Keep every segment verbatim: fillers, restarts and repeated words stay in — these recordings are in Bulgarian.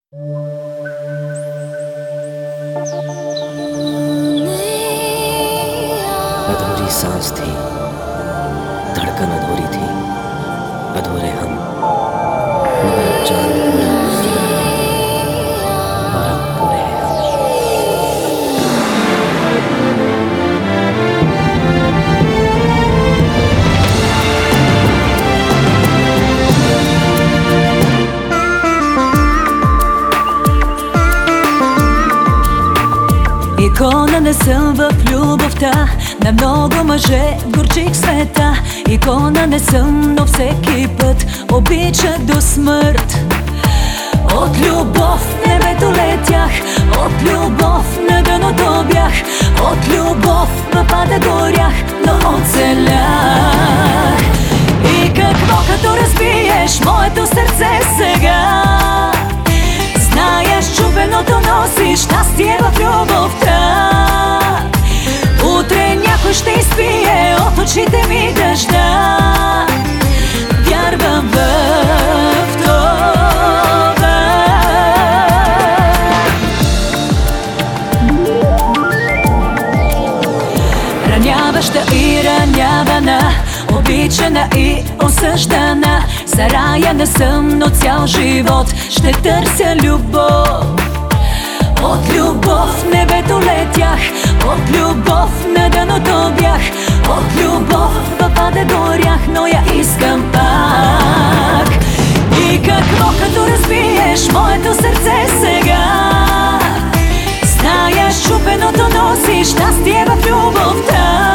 अधूरी सांस थी, धड़कन अधूरी थी, अधूरे हम, मगर अब जान पूरी थी और अब पूरे हैं हम। Икона не съм в любовта, на много мъже горчих света. Икона не съм, но всеки път обичах до смърт. От любов в небето летях, от любов на дъното бях, от любов в ада горях, но оцелях. И какво като разбиеш моето сърце сега? Знаеш, чупеното носиш щастие в любовта. Утре някой ще изпие от очите ми дъжда. Вярвам в това. Раняваща и ранявана, обичана и осъждана. За рая не съм, но цял живот ще търся любов. От любов в небето летях, от любов на дъното бях, от любов в ада горях, но я искам пак. И какво като разбиеш моето сърце сега? Знаеш, чупеното носиш щастие в любовта.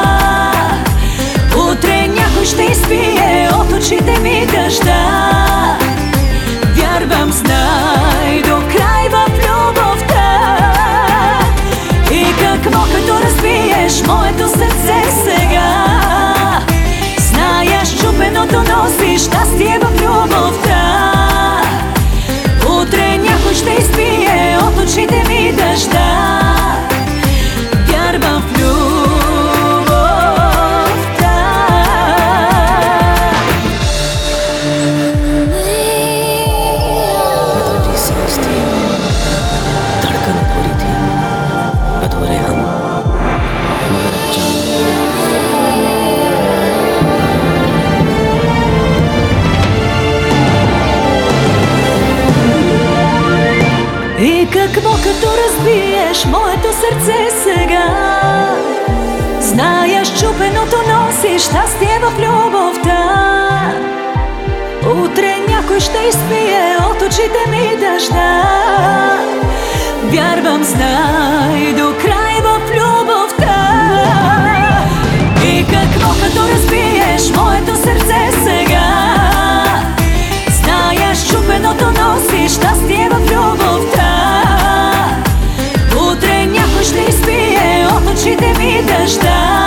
Утре някой ще изпие от очите ми дъжда. Вярвам, знай, до край в любовта. И какво като разбиеш моето сърце сега? Знаеш, чупеното носиш щастие в любовта. Утре някой ще изпие от очите ми дъжда. Вярвам в любовта. अधूरी सांस थी, धड़कन अधूरी थी, अधूरे हम, मगर अब जान И какво като разбиеш моето сърце сега? Знаеш, чупеното носиш щастие в любовта. Утре някой ще изпие от очите ми дъжда. Вярвам, знай, до край в любовта. И какво като разбиеш моето сърце сега? Знаеш, чупеното носиш щастие в любовта. Утре някой ще изпие от очите ми дъжда.